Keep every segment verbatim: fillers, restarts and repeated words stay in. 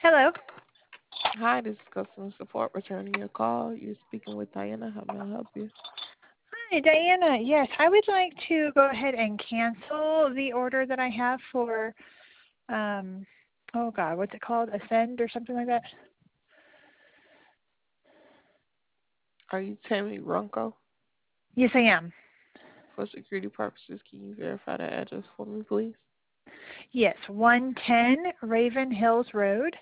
Hello. Hi, this is customer support returning your call. You're speaking with Diana. How may I help you? Hi, Diana. Yes, I would like to go ahead and cancel the order that I have for, um, oh God, what's it called? Ascend or something like that? Are you Tammy Runko? Yes, I am. For security purposes, can you verify the address for me, please? Yes, one ten Raven Hills Road,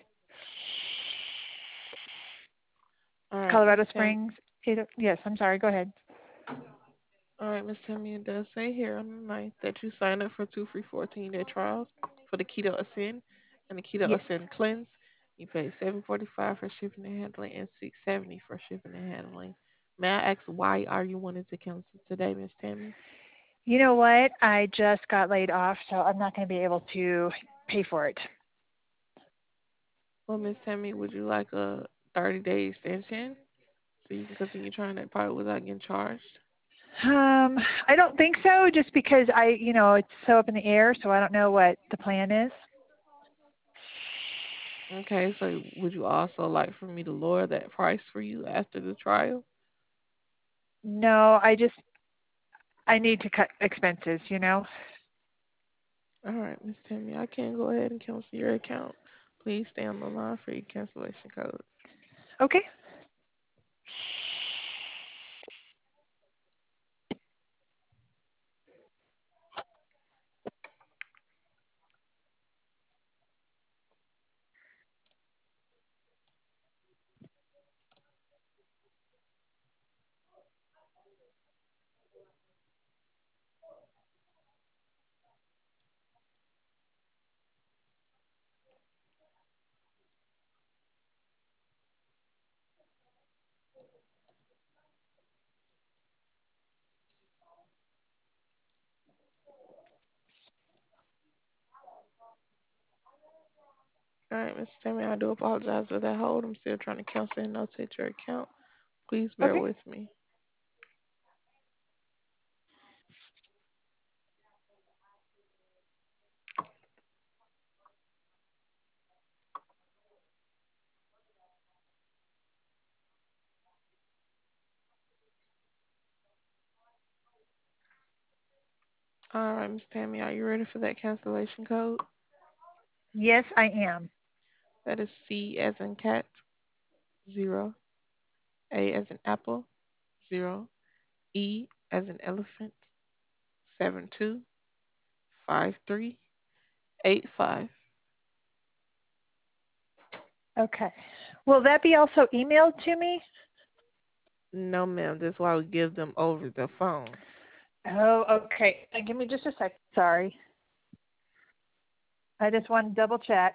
All right, Miss Colorado Tam. Springs. It, yes, I'm sorry. Go ahead. All right, Miss Tammy. It does say here on the ninth that you signed up for two free fourteen-day trials for the Keto Ascend and the Keto Yes. Ascend Cleanse. You pay seven forty-five for shipping and handling and six seventy for shipping and handling. May I ask why are you wanting to cancel today, Miss Tammy? You know what? I just got laid off, so I'm not going to be able to pay for it. Well, Miss Tammy, would you like a thirty-day extension so you can continue trying that part without getting charged? Um, I don't think so, just because I, you know, it's so up in the air, so I don't know what the plan is. Okay, so would you also like for me to lower that price for you after the trial? No, I just I need to cut expenses, you know. All right, Miss Tammy, I can go ahead and cancel your account. Please stay on the line for your cancellation code. Okay. All right, Miss Tammy, I do apologize for that hold. I'm still trying to cancel and notate your account. Please bear Okay. with me. All right, Miss Tammy, are you ready for that cancellation code? Yes, I am. That is C as in cat, zero, A as in apple, zero, E as in elephant, seven two five three eight five. Okay. Will that be also emailed to me? No, ma'am. That's why we give them over the phone. Oh, okay. Uh, Give me just a sec. Sorry. I just want to double check.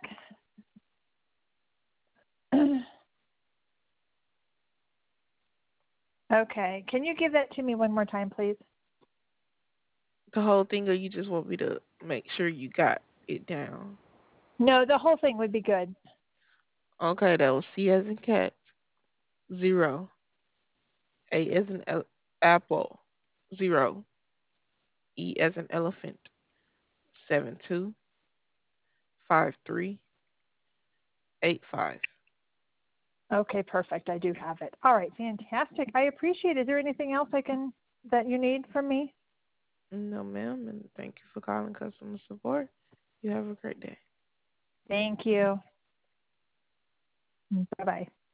Okay. Can you give that to me one more time, please? The whole thing, or you just want me to make sure you got it down? No, the whole thing would be good. Okay, that was C as in cat, zero, A as in el- apple, zero, E as in elephant, seven two five three eight five. Okay, perfect. I do have it. All right, fantastic. I appreciate it. Is there anything else I can that you need from me? No, ma'am, and thank you for calling customer support. You have a great day. Thank you. Bye bye.